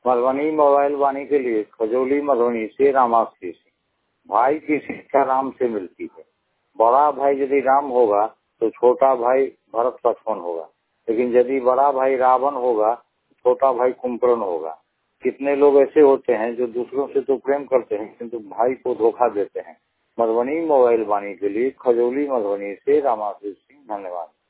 Madhubani mobile वाणी के लिए खजौली मधुबनी से रामाश्री सिंह। भाई की शिक्षा राम से मिलती है। बड़ा भाई यदि राम होगा तो छोटा भाई भरत लक्ष्मण होगा, लेकिन यदि बड़ा भाई रावण होगा तो छोटा भाई कुंभकर्ण होगा। कितने लोग ऐसे होते हैं जो दूसरों से तो प्रेम करते हैं किंतु भाई को धोखा देते हैं। मधुबनी मोबाइल वाणी के लिए खजौली मधुबनी से रामाश्री सिंह। धन्यवाद।